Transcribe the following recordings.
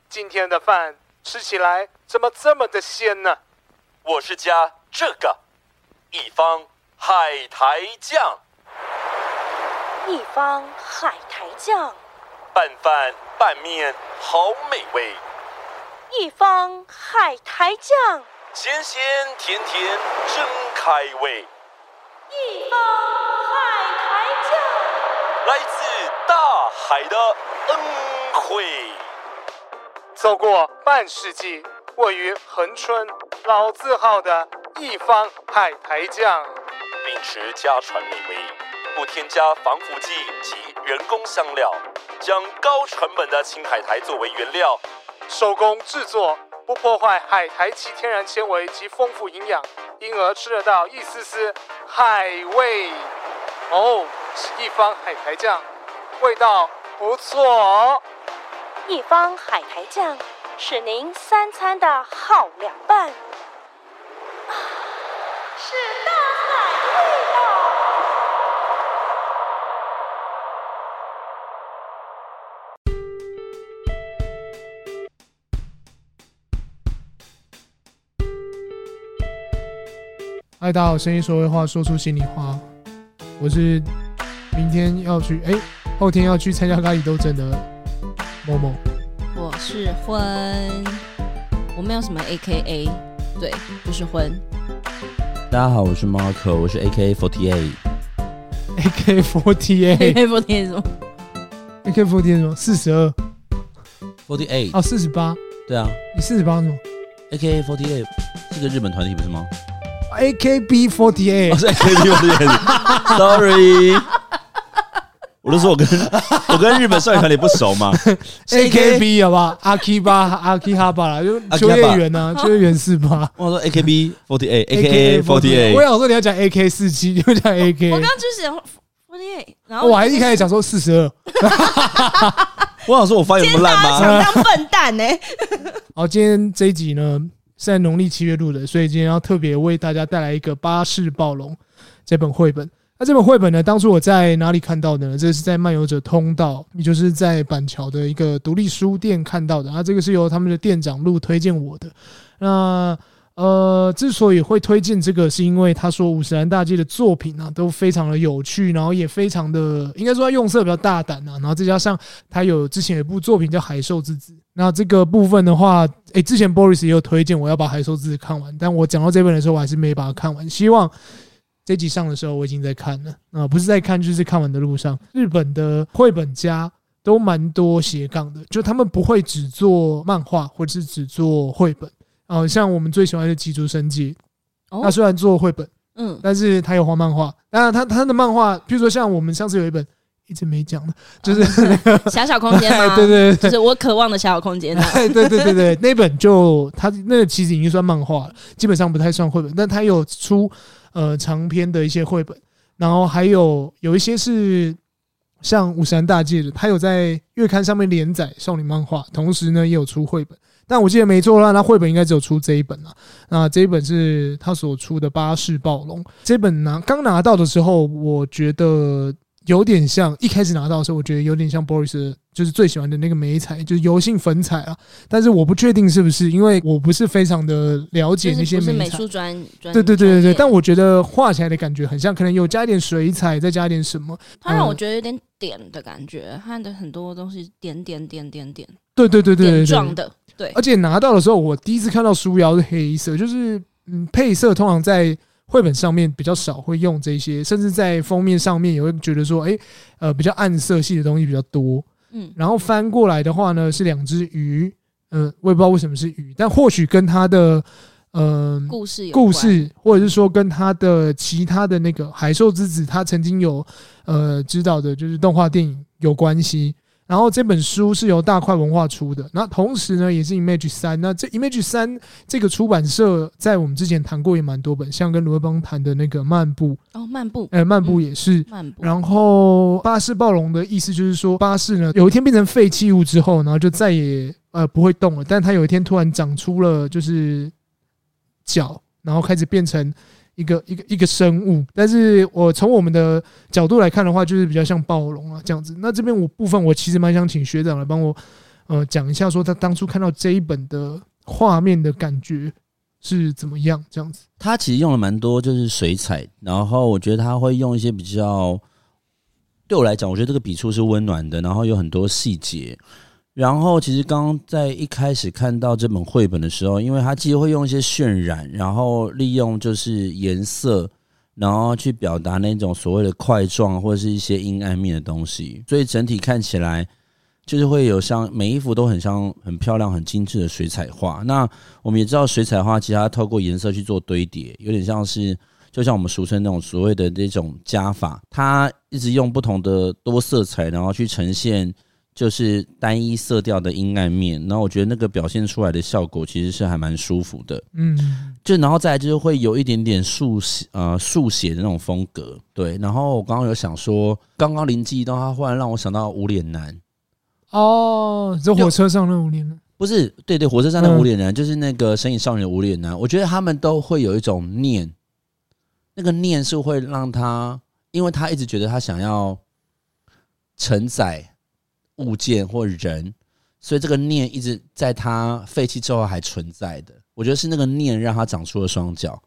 今天的饭吃起来怎么这么的鲜呢？ 我是加这个一方海苔酱， 一方海苔酱， 拌饭拌面好美味， 一方海苔酱， 咸咸甜甜真开胃， 一方海苔酱， 来自大海的恩惠。 走过半世纪，位于恒春老字号的一方海苔酱， 秉持家传美味，不添加防腐剂及人工香料，将高成本的青海苔作为原料， 手工制作，不破坏海苔其天然纤维及丰富营养，因而吃得到一丝丝海味。哦，是一方海苔酱，味道不错哦。 一方海苔酱是您三餐的好凉拌，是大海味道。 嗨，大家好，声音说会话，说出心里话。我是明天要去，后天要去参加咖喱斗争的某某。 我是婚，我没有什么 AKA， 对，就是婚。 大家好，我是 Marco， 我是 AKA48。 AK48 AKA48 什么 AK48 什么42 48 哦48， 对啊， 你48什么 AKA48 是个日本团体不是吗？ AKB48 是 AKB48 ，Sorry， 我都说我跟日本少女团体不熟嘛。 AKB 好不好？阿基哈巴啦，就秋叶原啊，秋叶原48。 我说 AKB48，AKA48。 我想说你要讲 AK47，你就讲 AK。 我刚刚就是讲48，然后我还一开始讲说42。 我想说我发言那么烂吗？ 想当笨蛋呢。 好，今天这一集呢是在农历7月录的，所以今天要特别为大家带来一个《巴士暴龙》这本绘本。那这本绘本呢，当初我在哪里看到的呢？这是在漫游者通道，也就是在板桥的一个独立书店看到的。那这个是由他们的店长陆推荐我的。那之所以会推荐这个，是因为他说五十岚大介的作品啊都非常的有趣，然后也非常的应该说他用色比较大胆啊，然后再加上他之前有一部作品叫《海兽之子》，那这个部分的话，之前 Boris 也有推荐我要把《海兽之子》看完，但我讲到这本的时候我还是没把它看完，希望这集上的时候我已经在看了不是在看就是看完的路上。日本的绘本家都蛮多斜杠的，就他们不会只做漫画或者是只做绘本。像我们最喜欢的吉竹伸介，他虽然做绘本，但是他有画漫画。当然，他的漫画，譬如说像我们上次有一本一直没讲的，就是那个小空间吗？ 对， 就是我渴望的小空间。 对，那本就他那个其实已经算漫画了，基本上不太算绘本，但他有出长篇的一些绘本，然后还有一些是像五十岚大介的，他有在月刊上面连载少女漫画，同时呢也有出绘本。但我记得没错啦，那绘本应该只有出这一本啦。那这一本是他所出的《巴士暴龙》。这本刚拿到的时候，我觉得有点像一开始拿到的时候，我觉得有点像 Boris 就是最喜欢的那个美彩，就是油性粉彩啊。但是我不确定是不是，因为我不是非常的了解那些美彩。 不是美术专对。但我觉得画起来的感觉很像，可能有加一点水彩，再加一点什么。 它让我觉得有点点的感觉，它的很多东西点。 对， 点状的。对， 而且拿到的时候，我第一次看到书腰是黑色，就是配色通常在绘本上面比较少会用这些，甚至在封面上面也会觉得说，比较暗色系的东西比较多。然后翻过来的话呢，是两只鱼，我也不知道为什么是鱼，但或许跟它的故事或者是说跟它的其他的那个海兽之子，他曾经有指导的就是动画电影有关系。然后这本书是由大块文化出的，那同时呢也是 Image 3。那这 Image 3这个出版社在我们之前谈过也蛮多本，像跟卢威邦谈的那个漫步漫步也是。然后巴士暴龙的意思就是说，巴士呢有一天变成废弃物之后，然后就再也不会动了，但它有一天突然长出了就是脚，然后开始变成一个生物，但是我从我们的角度来看的话，就是比较像暴龙啊这样子。那这边部分我其实蛮想请学长来帮我讲一下说他当初看到这一本的画面的感觉是怎么样？这样子， 他其实用了蛮多就是水彩，然后我觉得他会用一些比较，对我来讲，我觉得这个笔触是温暖的，然后有很多细节。然后其实刚刚在一开始看到这本绘本的时候，因为他其实会用一些渲染，然后利用就是颜色，然后去表达那种所谓的块状或者是一些阴暗面的东西，所以整体看起来就是会有像每一幅都很像很漂亮很精致的水彩画。那我们也知道水彩画其实它透过颜色去做堆叠，有点像是就像我们俗称那种所谓的这种加法，它一直用不同的多色彩然后去呈现就是单一色调的阴暗面，然后我觉得那个表现出来的效果其实是还蛮舒服的。就然后再来就是会有一点点速写的那种风格。对，然后我刚刚有想说，刚刚灵机一动，他忽然让我想到无脸男。 哦，这火车上那无脸男， 不是，对，火车上的无脸男，就是那个神隐少女的无脸男。我觉得他们都会有一种念，那个念是会让他，因为他一直觉得他想要承载物件或人，所以这个念一直在他废弃之后还存在的。我觉得是那个念让他长出了双脚。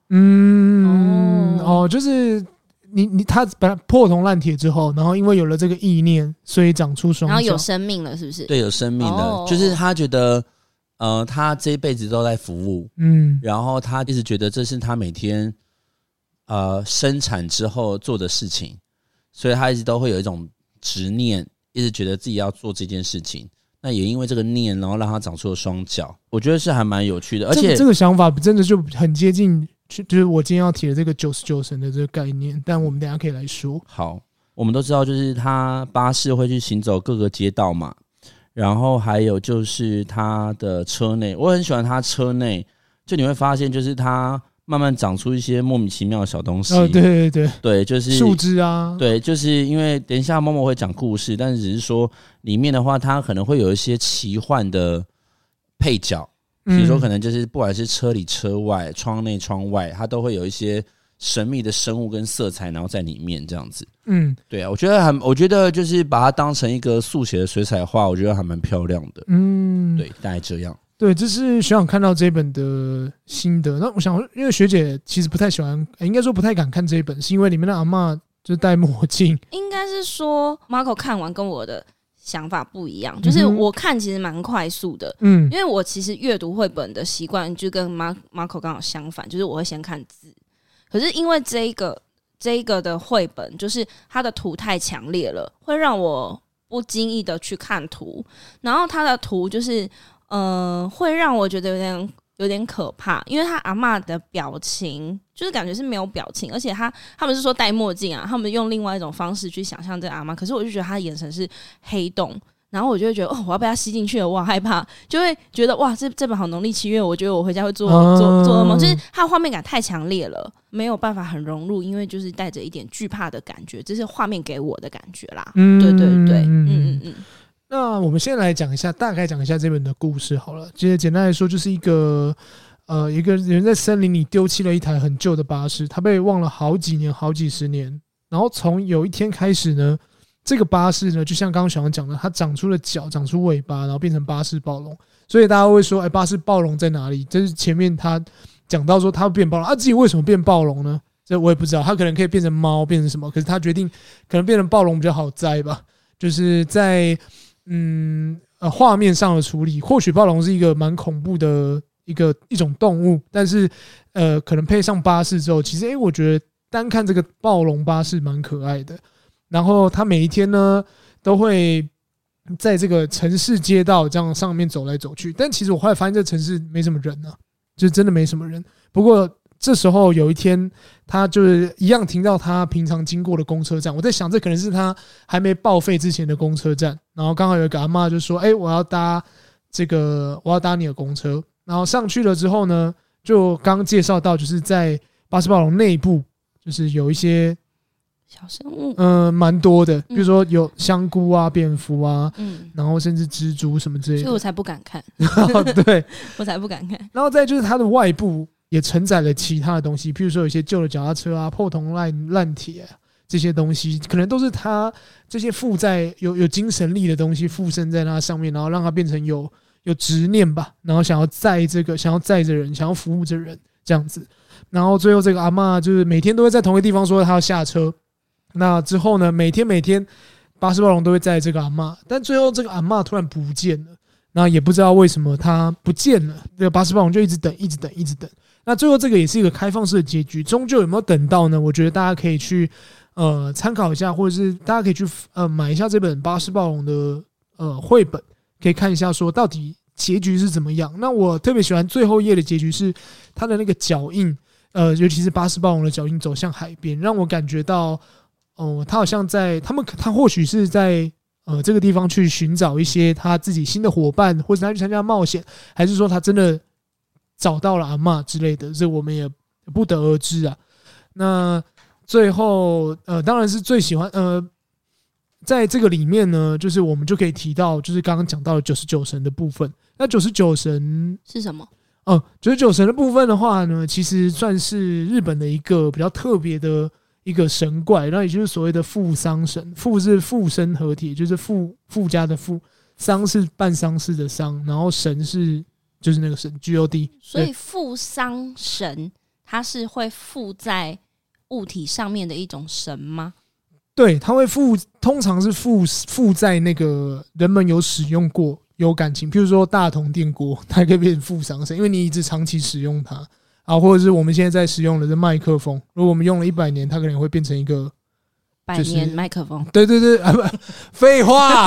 就是他本来破铜烂铁之后，然后因为有了这个意念，所以长出双脚， 然后有生命了，是不是？ 对，有生命的，就是他觉得，他这一辈子都在服务，然后他一直觉得这是他每天，生产之后做的事情，所以他一直都会有一种执念，一直觉得自己要做这件事情。那也因为这个念，然后让他长出了双脚，我觉得是还蛮有趣的。而且这个想法真的就很接近，就是我今天要提的这个99神的这个概念，但我们等一下可以来说。 好，我们都知道，就是他巴士会去行走各个街道嘛，然后还有就是他的车内，我很喜欢他车内，就你会发现，就是他慢慢长出一些莫名其妙的小东西。对，就是树枝啊。 对，就是因为等一下默默会讲故事，但是只是说里面的话，它可能会有一些奇幻的配角，比如说可能就是不管是车里车外、窗内窗外，它都会有一些神秘的生物跟色彩，然后在里面这样子。对啊，我觉得就是把它当成一个速写的水彩画，我觉得还蛮漂亮的。对，大概这样。 对，这是学长看到这本的心得。那我想，因为学姐其实不太喜欢，应该说不太敢看这一本，是因为里面的阿嬷就是戴墨镜。 应该是说 Marco 看完跟我的想法不一样，就是我看其实蛮快速的，因为我其实阅读绘本的习惯就跟 Marco 刚好相反，就是我会先看字。可是因为这一个的绘本，就是它的图太强烈了，会让我不经意的去看图，然后它的图就是会让我觉得有点可怕，因为他阿嬷的表情就是感觉是没有表情，而且他们是说戴墨镜啊，他们用另外一种方式去想象这个阿嬷，可是我就觉得他的眼神是黑洞，然后我就会觉得我要被他吸进去了，我好害怕，就会觉得哇，这本好农历7月，我觉得我回家会做噩梦，就是他的画面感太强烈了，没有办法很融入，因为就是带着一点惧怕的感觉，这是画面给我的感觉啦。对， 那我们先来大概讲一下这本的故事好了。其实简单来说，就是一个人在森林里丢弃了一台很旧的巴士，他被忘了好几年、好几十年。然后从有一天开始呢，这个巴士呢，就像刚刚小杨讲的，它长出了脚，长出尾巴，然后变成巴士暴龙。所以大家会说，巴士暴龙在哪里？这是前面他讲到说他会变暴龙，自己为什么变暴龙呢？这我也不知道，他可能可以变成猫，变成什么？可是他决定可能变成暴龙比较好摘吧，就是在。画面上的处理，或许暴龙是一个蛮恐怖的一种动物，但是可能配上巴士之后，其实我觉得单看这个暴龙巴士蛮可爱的。然后他每一天呢都会在这个城市街道这样上面走来走去，但其实我后来发现这城市没什么人啊，就是真的没什么人。不过这时候有一天，他就是一样停到他平常经过的公车站。我在想，这可能是他还没报废之前的公车站。然后刚好有一个阿嬷就说：“我要搭你的公车。”然后上去了之后呢，就刚介绍到，就是在巴士暴龙内部，就是有一些小生物， 蛮多的，比如说有香菇啊、蝙蝠啊，然后甚至蜘蛛什么之类的， 所以我才不敢看。 对， 我才不敢看。 然后再就是它的外部也承载了其他的东西，譬如说有一些旧的脚踏车啊、破铜烂铁啊， 这些东西，可能都是他这些附在有精神力的东西附身在他上面，然后让他变成有执念吧，然后想要载着人，想要服务着人这样子。然后最后这个阿嬷就是每天都会在同一个地方说他要下车，那之后呢，每天巴士暴龙都会载这个阿嬷，但最后这个阿嬷突然不见了，那也不知道为什么他不见了，这个巴士暴龙就一直等。那最后这个也是一个开放式的结局，终究有没有等到呢？我觉得大家可以去参考一下，或者是大家可以去买一下这本巴士暴龙的绘本，可以看一下说到底结局是怎么样。那我特别喜欢最后一页的结局是他的那个脚印，尤其是巴士暴龙的脚印走向海边，让我感觉到他好像他或许是在这个地方去寻找一些他自己新的伙伴，或者他去参加冒险，还是说他真的找到了阿嬷之类的，这我们也不得而知啊。那最后当然是最喜欢在这个里面呢，就是我们就可以提到就是刚刚讲到的99神的部分。那99神是什么 ？99神的部分的话呢，其实算是日本的一个比较特别的一个神怪，那也就是所谓的付丧神。付是附身合体，就是附加的附，丧是办丧事的丧，然后神是就是那个神 God。 所以付丧神它是会附在物体上面的一种神吗？ 对，它会通常是附在那个人们有使用过、有感情，譬如说大同电锅，它可以变成付丧神，因为你一直长期使用它啊，或者是我们现在在使用的这麦克风，如果我们用了100年，它可能会变成一个 100年麦克风。 对啊，不，废话，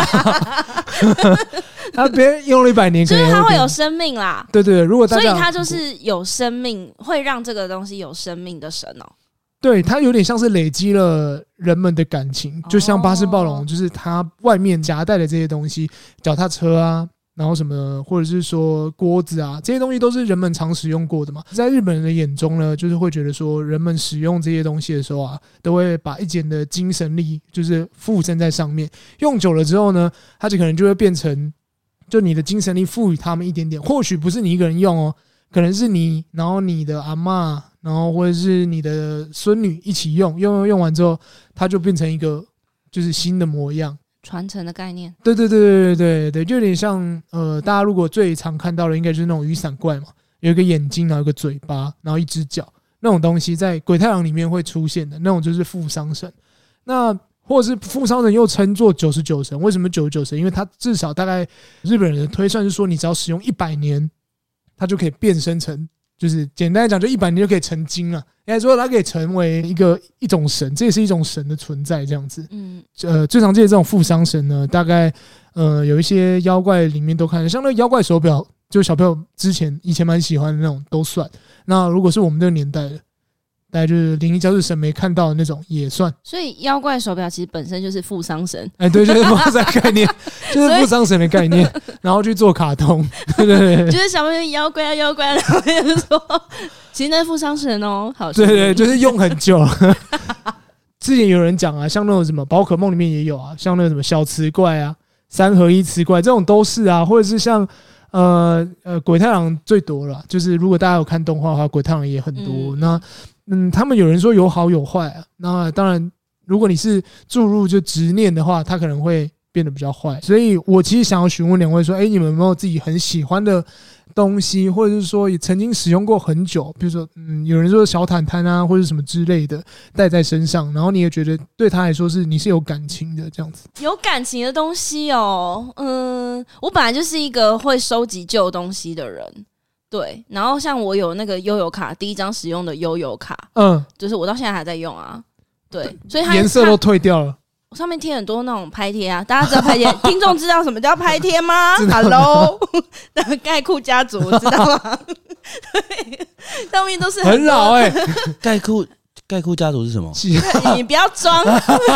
他别人用了100年， 就是它会有生命啦。 对，如果大家， 所以它就是有生命，会让这个东西有生命的神哦。 对，它有点像是累积了人们的感情，就像巴士暴龙，就是它外面夹带的这些东西，脚踏车啊，然后什么，或者是说锅子啊，这些东西都是人们常使用过的嘛。在日本人的眼中呢，就是会觉得说，人们使用这些东西的时候啊，都会把一点的精神力就是附身在上面，用久了之后呢，它就可能就会变成，就你的精神力赋予他们一点点，或许不是你一个人用哦，可能是你，然后你的阿嬷，然后或者是你的孙女一起用完之后，它就变成一个就是新的模样， 传承的概念。 对，就有点像大家如果最常看到的应该就是那种雨伞怪嘛，有一个眼睛，然后一个嘴巴，然后一只脚，那种东西在鬼太郎里面会出现的那种就是付丧神。那或者是付丧神又称作99神，为什么99神？因为它至少大概日本人的推算是说，你只要使用100年，它就可以变身成，就是简单来讲，就100年就可以成精了。应该说它可以成为一种神，这也是一种神的存在，这样子。最常见的这种付丧神呢，大概有一些妖怪里面都看，像那个妖怪手表，就小朋友以前蛮喜欢的那种都算。那如果是我们这个年代的，大概就是灵异教室神没看到的那种也算。 所以妖怪手表其实本身就是付丧神。 对，就是付丧概念，就是付丧神的概念，然后去做卡通。对， 就是小朋友妖怪，然后就说其实那是付丧神哦。好， 对，就是用很久。之前有人讲啊，像那种什么宝可梦里面也有啊，像那个什么小磁怪啊、3合1磁怪这种都是啊，或者是像鬼太郎最多了，就是如果大家有看动画的话，鬼太郎也很多。那他们有人说有好有坏啊。那当然，如果你是注入就执念的话，它可能会变得比较坏。所以我其实想要询问两位说，你们有没有自己很喜欢的东西，或者是说也曾经使用过很久，比如说有人说小毯毯啊，或者什么之类的带在身上，然后你也觉得对他来说你是有感情的这样子。 有感情的东西哦，我本来就是一个会收集旧东西的人。对，然后像我有那个悠游卡，第一张使用的悠游卡，就是我到现在还在用啊。对，所以它颜色都退掉了。 上面贴很多那种拍贴啊，大家知道拍贴？听众知道什么叫拍贴吗 ？Hello， 盖库家族知道吗？对，上面都是很老盖库家族是什么？ 你不要装，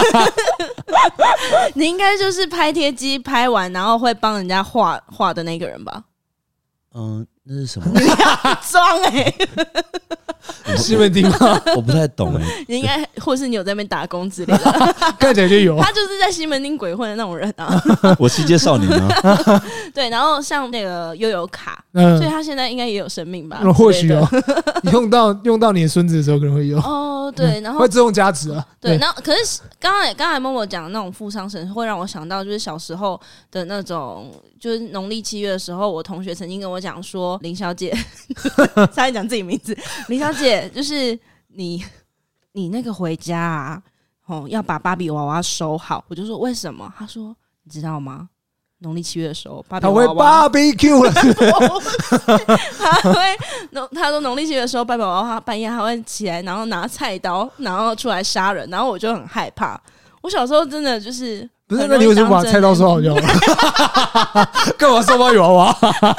你应该就是拍贴机拍完，然后会帮人家画的那个人吧？ 那是什么？ 你不要装西门町吗？ 我不太懂你应该，或是你有在那边打工之类的， 看起来就有。 他就是在西门町鬼混的那种人啊。 我西街少年啊。 对，然后像那个悠游卡，所以他现在应该也有生命吧？ 或许哦，用到你的孙子的时候可能会有。 哦，对，然后会自动加值啊。 对，然后可是刚才默默讲的那种负伤神，会让我想到就是小时候的那种，就是农历7月的时候，我同学曾经跟我讲说，林小姐，差点讲自己名字，林小姐，就是你那个回家啊，要把芭比娃娃收好。我就说为什么？他说你知道吗？农历7月的时候，芭比娃娃他会 barbecue 了， 他说农历7月的时候，芭比娃娃半夜还会起来，然后拿菜刀，然后出来杀人，然后我就很害怕。我小时候真的就是不是？那你为什么把菜刀收好就好了？干嘛收芭比娃娃？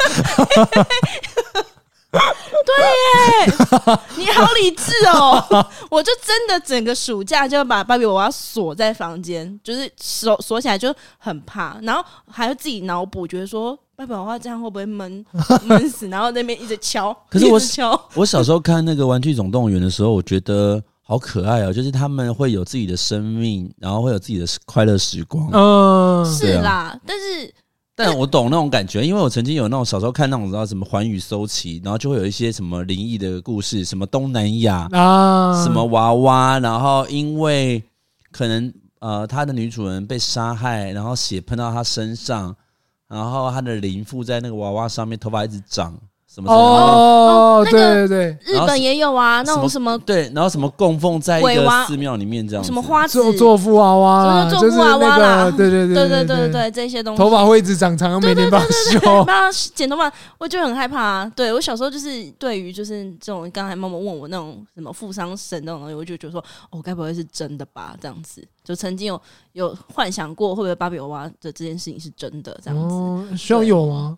对耶，你好理智哦！我就真的整个暑假就把芭比娃娃锁在房间，就是锁起来就很怕，然后还会自己脑补，觉得说芭比娃娃这样会不会闷死，然后那边一直敲。 可是我小时候看那个《玩具总动员》的时候，我觉得好可爱哦，就是他们会有自己的生命，然后会有自己的快乐时光。 是啦， 但我懂那种感觉，因为我曾经有那种小时候看那种，知道什么环宇搜奇，然后就会有一些什么灵异的故事，什么东南亚什么娃娃，然后因为可能他的女主人被杀害，然后血喷到他身上，然后他的灵附在那个娃娃上面，头发一直长。什么对对对， 日本也有啊，那种什么对，然后什么供奉在一个寺庙里面这样子， 什么花子做夫娃娃， 做夫娃娃啦， 对这些东西， 头发会一直长长，每天帮他修， 帮他剪头发，我就很害怕啊。对我小时候就是对于就是这种刚才妈妈问我那种什么负伤神那种东西，我就觉得说该不会是真的吧？这样子就曾经有幻想过会不会芭比娃娃的这件事情是真的这样子， 希望有吗？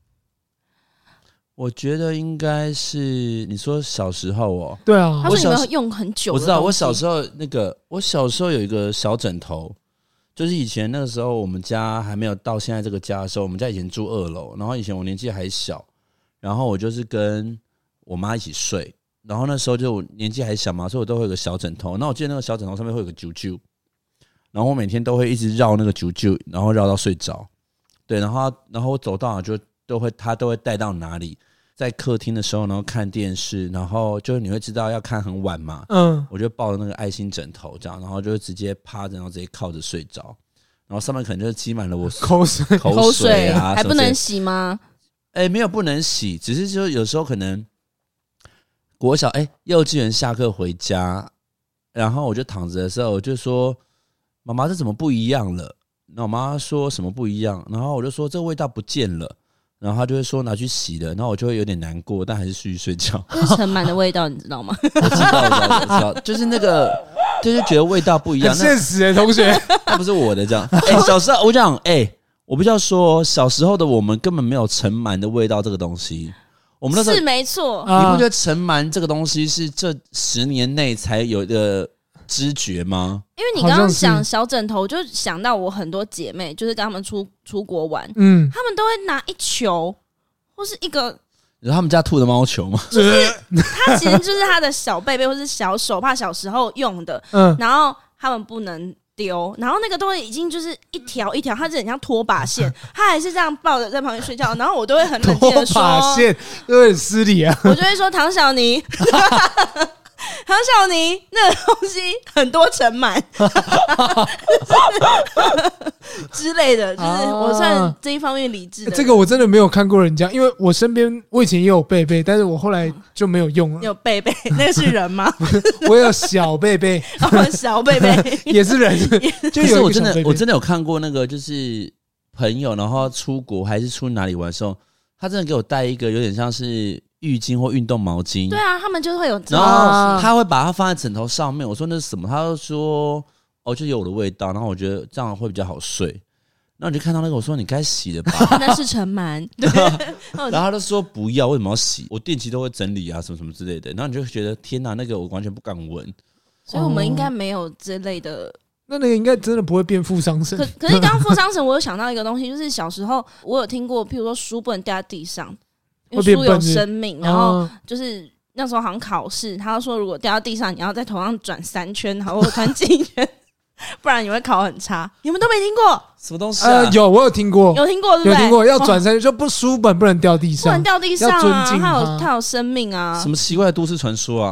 我觉得应该是你说小时候哦， 对啊， 他说你们用很久的， 我知道我小时候我小时候有一个小枕头，就是以前那个时候我们家还没有到现在这个家的时候，我们家以前住2楼，然后以前我年纪还小，然后我就是跟我妈一起睡，然后那时候就我年纪还小嘛，所以我都会有个小枕头，那我记得那个小枕头上面会有个啾啾，然后我每天都会一直绕那个啾啾，然后绕到睡着，对，然后我走到哪就他都会带到哪里。在客厅的时候，然后看电视，然后就是你会知道要看很晚嘛，我就抱着那个爱心枕头这样，然后就直接趴着，然后直接靠着睡着，然后上面可能就积满了我口水啊， 还不能洗吗？ 没有不能洗，只是说有时候可能国小幼稚园下课回家，然后我就躺着的时候，我就说妈妈这怎么不一样了？那我妈说什么不一样？然后我就说这个味道不见了。然后他就会说拿去洗的，然后我就会有点难过，但还是继续睡觉。 这是尘螨的味道，你知道吗？ 我知道，就是那个，就是觉得味道不一样。 很现实同学， 那不是我的这样。小时候我讲，我不要说，小时候的我们根本没有尘螨的味道这个东西。我们那时候是没错， 你不觉得尘螨这个东西是这10年内才有的知觉吗？ 因为你刚刚讲小枕头，就想到我很多姐妹，就是跟他们出国玩，他们都会拿一球或是一个， 你说他们家吐的猫球吗？ 就是它其实就是他的小贝贝或是小手帕，小时候用的，然后他们不能丢，然后那个都会已经就是一条一条，它是很像拖把线，他还是这样抱着在旁边睡觉，然后我都会很冷静的说， 拖把线有点失礼啊， 我就会说唐小妮。唐小妮，那个东西很多尘螨之类的，就是我算这一方面理智的。 这个我真的没有看过人家，因为我身边我以前也有贝贝，但是我后来就没有用了。 你有贝贝，那个是人吗？ 我有小贝贝， 小贝贝也是人。 就是我真的有看过那个，就是朋友，然后出国还是出哪里玩的时候，他真的给我带一个有点像是浴巾或运动毛巾。 对啊，他们就会有这种东西，他会把它放在枕头上面。我说那是什么？他就说就有我的味道，然后我觉得这样会比较好睡。然后你就看到那个，我说你该洗了吧， 那是尘螨。对， 然后他就说不要，为什么要洗？我定期都会整理啊，什么什么之类的。然后你就觉得天哪，那个我完全不敢闻。 所以我们应该没有这类的。 那个应该真的不会变负伤神。 可是刚刚负伤神，我有想到一个东西，就是小时候我有听过，譬如说书不能掉在地上，因为书有生命，然后就是那时候好像考试，他说如果掉到地上，你要在头上转3圈，然后转几圈，不然你会考很差。你们都没听过什么东西啊？ 有，我有听过， 有听过，对不对？ 有听过，要转3圈，就不书本不能掉地上， 不能掉地上啊，它有生命啊。 什么奇怪的都市传说啊？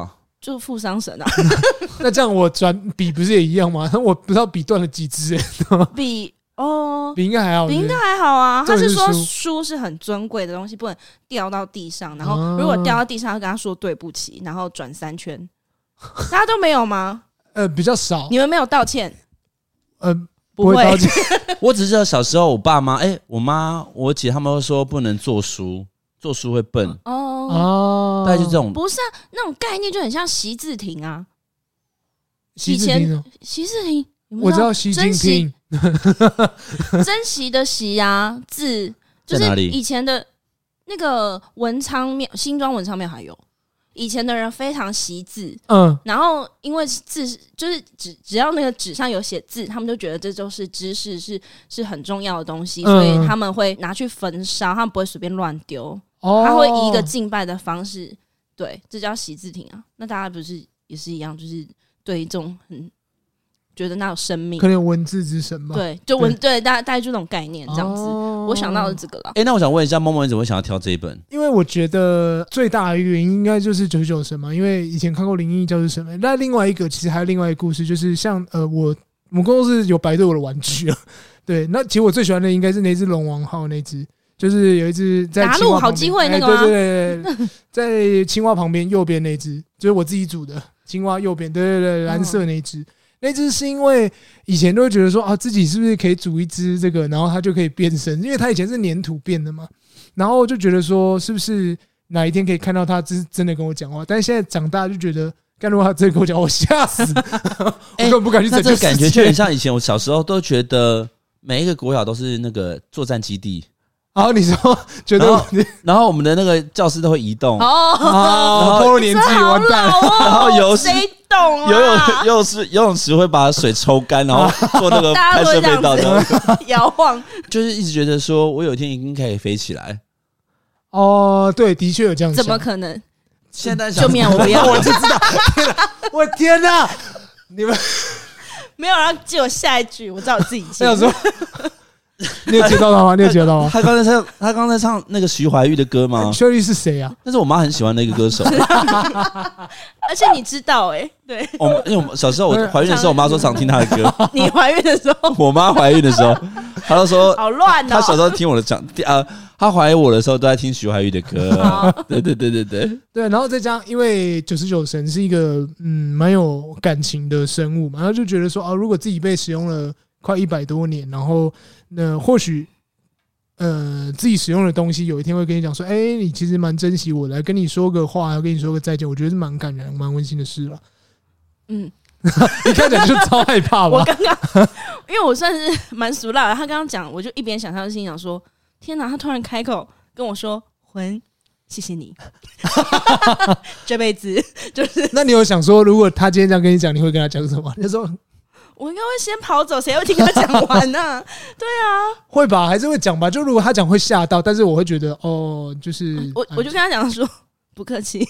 就付丧神啊。 那这样我转笔不是也一样吗？我不知道笔断了几支笔应该还好， 笔应该还好啊。他是说书书是很尊贵的东西，不能掉到地上，然后如果掉到地上要跟他说对不起，然后转3圈。大家都没有吗？ 比较少。 你们没有道歉？ 不会道歉。 我只知道小时候我爸妈、我妈、我姐他们会说不能做书，做书会笨。大概就这种。 不是啊，那种概念就很像习字亭啊。 习字亭， 习字亭， 我知道习近平。 珍惜的惜啊，字就是以前的那个文昌庙，新庄文昌庙还有。以前的人非常惜字，然后因为字就是只要那个纸上有写字，他们就觉得这就是知识，是很重要的东西，所以他们会拿去焚烧，他们不会随便乱丢，他会以一个敬拜的方式，对，这叫习字亭啊。那大家不是也是一样，就是对这种很觉得那有生命， 可能有文字之神吧？ 对，就对，大概就这种概念这样子。我想到的这个啦。 那我想问一下，默默你怎么会想要挑这一本？ 因为我觉得最大的一个原因应该就是99神嘛，因为以前看过《灵异教室》神门。那另外一个其实还有另外一个故事，就是像我们工作室有摆对我的玩具啊。对，那其实我最喜欢的应该是那只龙王号那只，就是有一只在打路好机会那个吗？ 对，在青蛙旁边右边那只，就是我自己组的青蛙右边，对，蓝色那只。那只是因为以前都会觉得说自己是不是可以煮一只这个，然后它就可以变身，因为它以前是粘土变的嘛，然后就觉得说是不是哪一天可以看到它真的跟我讲话，但是现在长大就觉得，如果它真的跟我讲，我吓死，我根本不敢去拯救世界。 那这感觉就很像以前我小时候都觉得每一个国小都是那个作战基地。 然后你说觉得， 然后我们的那个教室都会移动， 然后暴露年纪完蛋， 然后谁懂啊？游泳池会把水抽干，然后做那个拍摄配套的摇晃， 就是一直觉得说我有一天一定可以飞起来。 对，的确有这样想。 怎么可能？ 现在救命！我不要， 我就知道，我天哪！你们没有人借我下一句，我知道我自己接。 我想说。你有接到他吗？ 他刚才唱那个徐怀钰的歌吗？ 徐怀钰是谁啊？ 那是我妈很喜欢的一个歌手。 而且你知道对， 因为我们小时候我怀孕的时候，我妈说常听她的歌。 你怀孕的时候， 我妈怀孕的时候，她就说好乱哦。 她小时候听我的她怀我的时候都在听徐怀钰的歌。对， 然后再加上因为99神是一个蛮有感情的生物嘛，然后就觉得说如果自己被使用了快100多年，然后或许自己使用的东西有一天会跟你讲说，你其实蛮珍惜我的，来跟你说个话，要跟你说个再见，我觉得是蛮感人、蛮温馨的事了。你看起来就超害怕吧？ 我刚刚因为我算是蛮俗辣的，他刚刚讲，我就一边想象心想说，天哪，他突然开口跟我说，魂，谢谢你，这辈子就是。 那你有想说，如果他今天这样跟你讲，你会跟他讲什么？你说。 我应该会先跑走，谁会听他讲完呢？对啊， 会吧，还是会讲吧。就如果他讲会吓到，但是我会觉得就是我就跟他讲说不客气，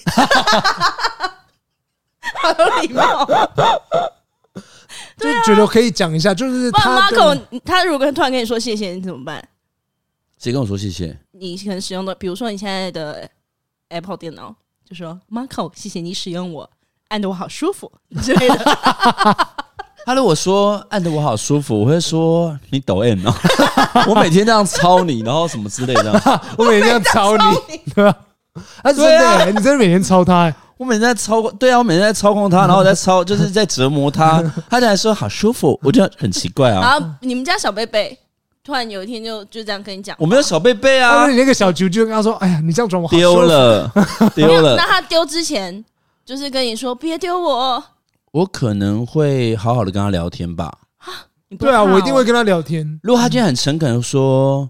好有礼貌， 就觉得可以讲一下。就是他 Marco 他如果突然跟你说谢谢，你怎么办？ 谁跟我说谢谢？你可能使用的，比如说你现在的 Apple 电脑，就说 Marco 谢谢你使用我，按得我好舒服之类的。 他如果说按得我好舒服，我会说你抖 M 哦，我每天这样操你，然后什么之类的。 我每天这样操你，对吧？真的，你真的每天操他？ 我每天在操控，对啊，我每天在操控他，然后在就是在折磨他，他才说好舒服，我觉得很奇怪啊。 然后你们家小贝贝突然有一天就这样跟你讲， 我没有小贝贝啊， 你那个小啾就跟他说，哎呀，你这样转我好丢了。 那他丢之前就是跟你说别丢我。 我可能会好好的跟他聊天吧。 对啊，我一定会跟他聊天。 如果他今天很诚恳的说，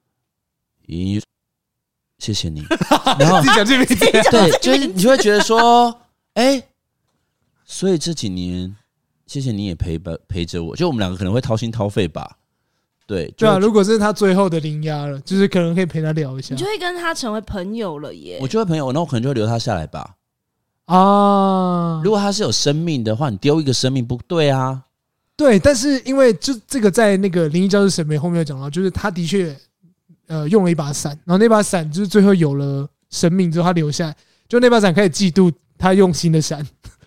谢谢你，然后自己讲这名字， 对，就是你会觉得说，所以这几年谢谢你也陪着我，就我们两个可能会掏心掏肺吧。对啊，如果是他最后的灵压了，就是可能可以陪他聊一下， 你就会跟他成为朋友了耶。 我就会朋友，那我可能就会留他下来吧。如果他是有生命的话，你丢一个生命不对啊。 对，但是因为就这个在那个灵异教室审美后面有讲到，就是他的确用了一把伞，然后那把伞就是最后有了生命之后他留下来，就那把伞开始嫉妒他用新的伞，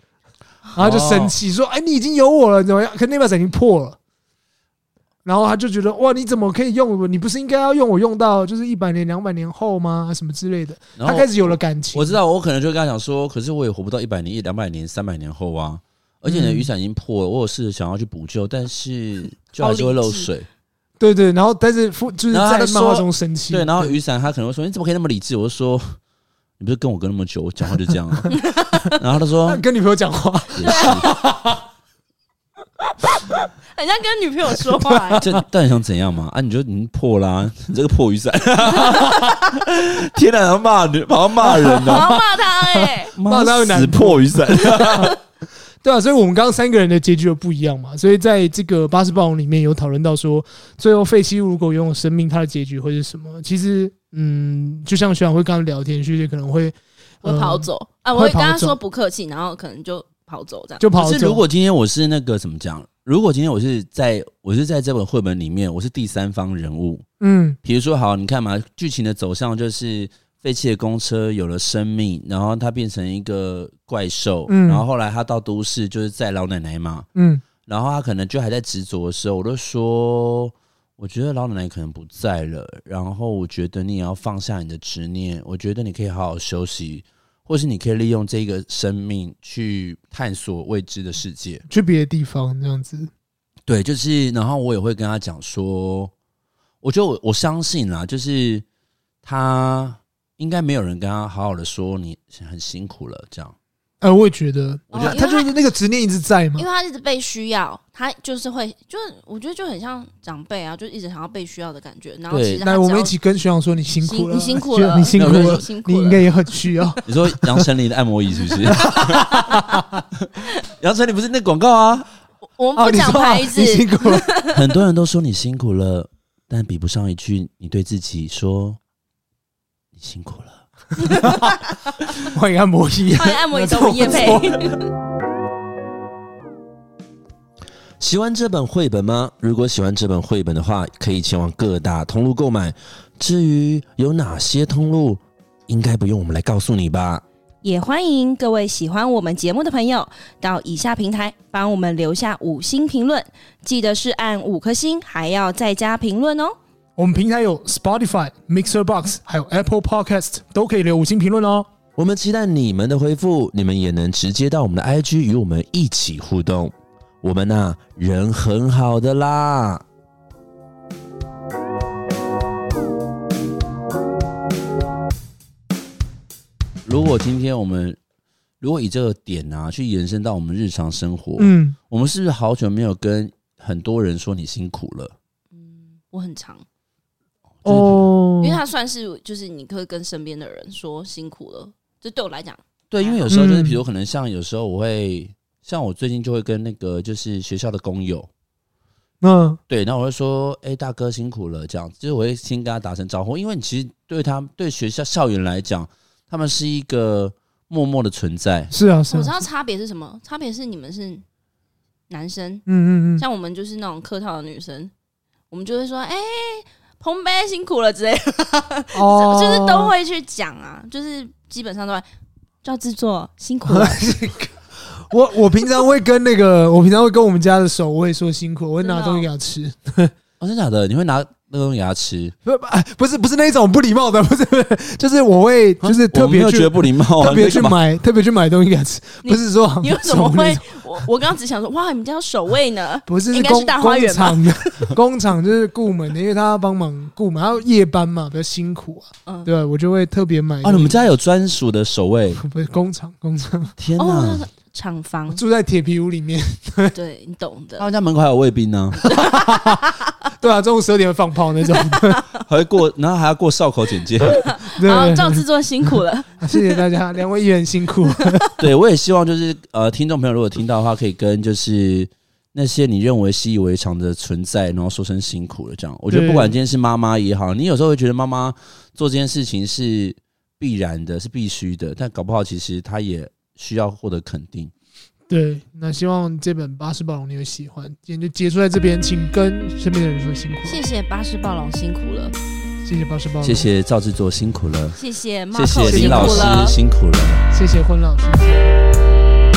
然后就生气说：“哎，你已经有我了，怎么样？可那把伞已经破了。”然后他就觉得：“哇，你怎么可以用我？你不是应该要用我用到就是100年、200年后吗？什么之类的。”他开始有了感情。 我知道，我可能就跟他讲说：“可是我也活不到100年、200年、300年后啊。而且你的雨伞已经破了，我有试着想要去补救，但是就还是会漏水。” 对对，然后但是就是在漫画中生气。 对，然后雨伞他可能会说：“你怎么可以那么理智？”我就说：“你不是跟我跟那么久，我讲话就这样。”然后他说：“ 跟女朋友讲话也是， 很像跟女朋友说话。” 这到底想怎样嘛？啊，你就已经破啦，你这个破雨伞！天哪，要骂人，好像骂人我要骂他骂他死破雨伞。 对啊，所以我们刚刚3个人的结局又不一样嘛，所以在这个巴士暴龙里面有讨论到说，最后废弃物如果拥有生命，它的结局会是什么？其实，就像学长会刚刚聊天，学姐可能会跑走啊，我会跟他说不客气，然后可能就跑走这样。 就跑走。 可是如果今天我是那个怎么讲？如果今天我是在这本绘本里面，我是第三方人物，比如说好，你看嘛，剧情的走向就是废弃的公车有了生命，然后它变成一个怪兽，然后后来他到都市就是载老奶奶嘛，然后他可能就还在执着的时候，我就说，我觉得老奶奶可能不在了，然后我觉得你也要放下你的执念，我觉得你可以好好休息，或是你可以利用这个生命去探索未知的世界， 去别的地方这样子。 对，就是然后我也会跟他讲说，我觉得我相信啦，就是他应该没有人跟他好好的说你很辛苦了这样。 我也觉得，他就是那个执念一直在嘛， 因为他一直被需要，他就是会，就是我觉得就很像长辈啊，就一直想要被需要的感觉。然后其实来，我们一起跟学长说你辛苦了， 你辛苦了， 你辛苦了，你应该也很需要。 你说杨丞琳的按摩椅是不是？杨丞琳不是那广告啊？ 我们不讲牌子。 你辛苦了， 很多人都说你辛苦了，但比不上一句你对自己说你辛苦了。 欢迎按摩椅， 欢迎按摩椅，找我们业配。 喜欢这本绘本吗？如果喜欢这本绘本的话，可以前往各大通路购买。至于有哪些通路，应该不用我们来告诉你吧。 也欢迎各位喜欢我们节目的朋友到以下平台帮我们留下5星评论，记得是按5颗星，还要再加评论哦。 我们平台有 Spotify、Mixer Box 还有 Apple Podcast， 都可以留5星评论哦。 我们期待你们的回复，你们也能直接到我们的 IG 与我们一起互动。我们啊，人很好的啦。如果今天我们以这个点啊去延伸到我们日常生活，我们是不是好久没有跟很多人说你辛苦了？ 我很常。 因为他算是就是你可以跟身边的人说辛苦了，这对我来讲， 对，因为有时候就是比如可能像有时候我会像我最近就会跟那个就是学校的工友，对，然后我会说，大哥辛苦了，这样就是我会先跟他打声招呼，因为你其实对学校校园来讲，他们是一个默默的存在。 是啊， 我知道差别是什么，差别是你们是男生，像我们就是那种客套的女生，我们就会说，彭杯辛苦了之类的，就是都会去讲啊，就是基本上都会叫制作辛苦了。 我平常会跟我跟们家的守卫说辛苦，我会拿东西给他吃。 真的假的？你会拿那个东西给他吃？ 不是那种不礼貌的，不是，就是我会就是特别觉得不礼貌， 特别去买东西给他吃，不是说你为什么会？我刚刚只想说，哇，你们家有守卫呢？ 不是， 应该是大花园吧？ 工厂就是顾门的，因为他要帮忙顾门，他要夜班嘛，比较辛苦啊。对，我就会特别买。 你们家有专属的守卫？ 不是工厂。 天哪！ 厂房住在铁皮屋里面， 对你懂的。 他们家门口还有卫兵呢。 对啊，中午12点会放炮那种， 还会然后还要过哨口检验。 好，赵制作辛苦了， 谢谢大家，2位议员辛苦。 对，我也希望就是听众朋友如果听到的话，可以跟就是那些你认为习以为常的存在，然后说声辛苦了这样。我觉得不管今天是妈妈也好，你有时候会觉得妈妈做这件事情是必然的，是必须的，但搞不好其实她也需要获得肯定。 对，那希望这本巴士暴龙你会喜欢。今天就结束在这边，请跟身边的人说辛苦了。 谢谢巴士暴龙辛苦了， 谢谢巴士暴龙， 谢谢赵制作辛苦了， 谢谢林老师辛苦了， 谢谢婚老师， 大家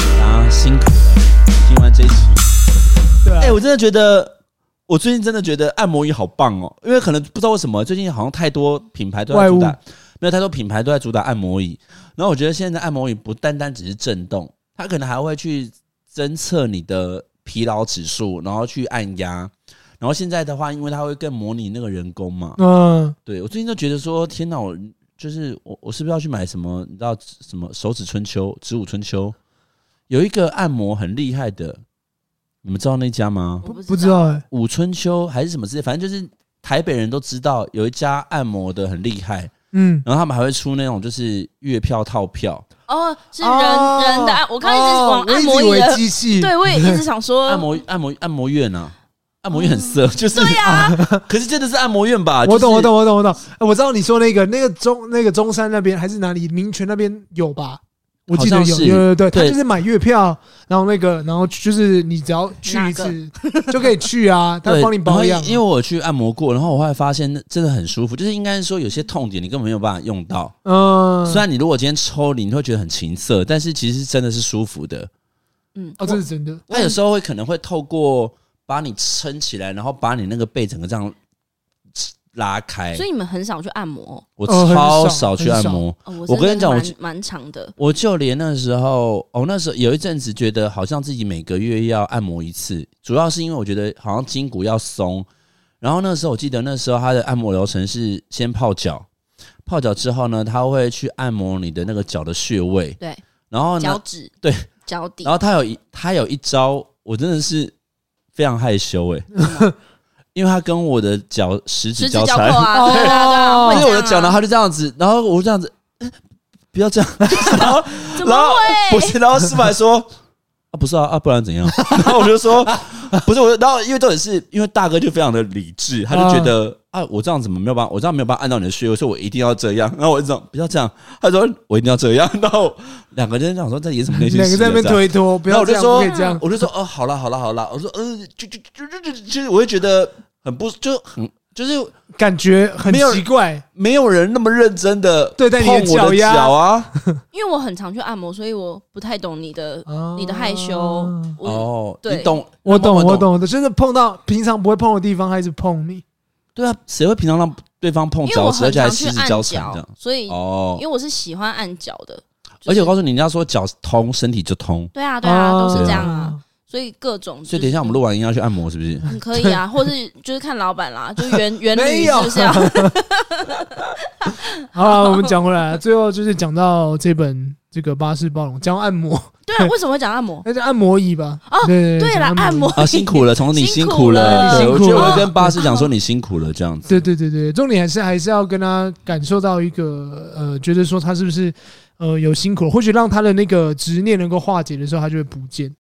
常辛苦了。听完这一集， 对啊， 我真的觉得，我最近真的觉得按摩椅好棒哦，因为可能不知道为什么，最近好像太多品牌都在主打，没有太多品牌都在主打按摩椅。然后我觉得现在按摩椅不单单只是震动，它可能还会去侦测你的疲劳指数，然后去按压。然后现在的话，因为它会更模拟那个人工嘛，对，我最近就觉得说，天哪，我是不是要去买什么？你知道什么手指春秋、指舞春秋，有一个按摩很厉害的，你们知道那家吗？ 不知道舞春秋还是什么之类，反正就是台北人都知道有一家按摩的很厉害，然后他们还会出那种就是月票套票。 哦，是人的按，我刚才一直往按摩椅的机器， 对，我也一直想说按摩院啊。按摩院很色，就是对呀，可是真的是按摩院吧？ 我懂。我知道你说那个中山那边还是哪里民权那边有吧？我记得有，对，他就是买月票，然后就是你只要去一次就可以去啊，他帮你保养。 因为我去按摩过，然后我后来发现真的很舒服，就是应该说有些痛点你根本没有办法用到。虽然你如果今天抽你会觉得很情色，但是其实真的是舒服的。 这是真的。 他有时候可能会透过把你撑起来，然后把你那个背整个这样拉开。 所以你们很少去按摩？ 我超少去按摩。我跟你讲，我蛮长的。 我就连那时候，那时候有一阵子觉得好像自己每个月要按摩一次，主要是因为我觉得好像筋骨要松。然后那时候我记得那时候他的按摩流程是先泡脚，泡脚之后呢，他会去按摩你的那个脚的穴位， 对， 然后脚趾， 对， 脚底。 然后他有一招，我真的是非常害羞因为他跟我的脚十指交缠，因为我的脚呢，他就这样子，然后我就这样子，不要这样，然后不是，然后师傅还说不是啊，不然怎样？然后我就说不是，然后因为重点是因为大哥就非常的理智，他就觉得我这样怎么没有办法，我这样没有办法按到你的穴位，所以我一定要这样。然后我就说不要这样，他说我一定要这样。然后两个人想说这演什么内心戏？ 两个在那边推脱，不要这样，不可以这样。 我就说好了，我说就我会觉得很不就是感觉很奇怪， 没有人那么认真的对待你的脚啊。 因为我很常去按摩，所以我不太懂你的害羞。 对，你懂， 我懂的，就是碰到平常不会碰的地方，还是碰你。 对啊，谁会平常让对方碰脚趾，而且还十指交缠这样？ 所以因为我是喜欢按脚的， 而且我告诉你，你要说脚通，身体就通。 对啊，都是这样啊。所以各种， 所以等一下我们录完音要去按摩，是不是？ 可以啊，或是就是看老板啦，就是原理是不是啊？ 好了，我们讲回来，最后就是讲到这个巴士暴龙，讲按摩。 对啊，为什么会讲按摩？ 那是按摩椅吧？ 对了，按摩辛苦了，从你辛苦了，我觉得我会跟巴士讲说你辛苦了这样子。 对，重点还是要跟他感受到一个觉得说他是不是有辛苦了，或许让他的那个执念能够化解的时候，他就会不见。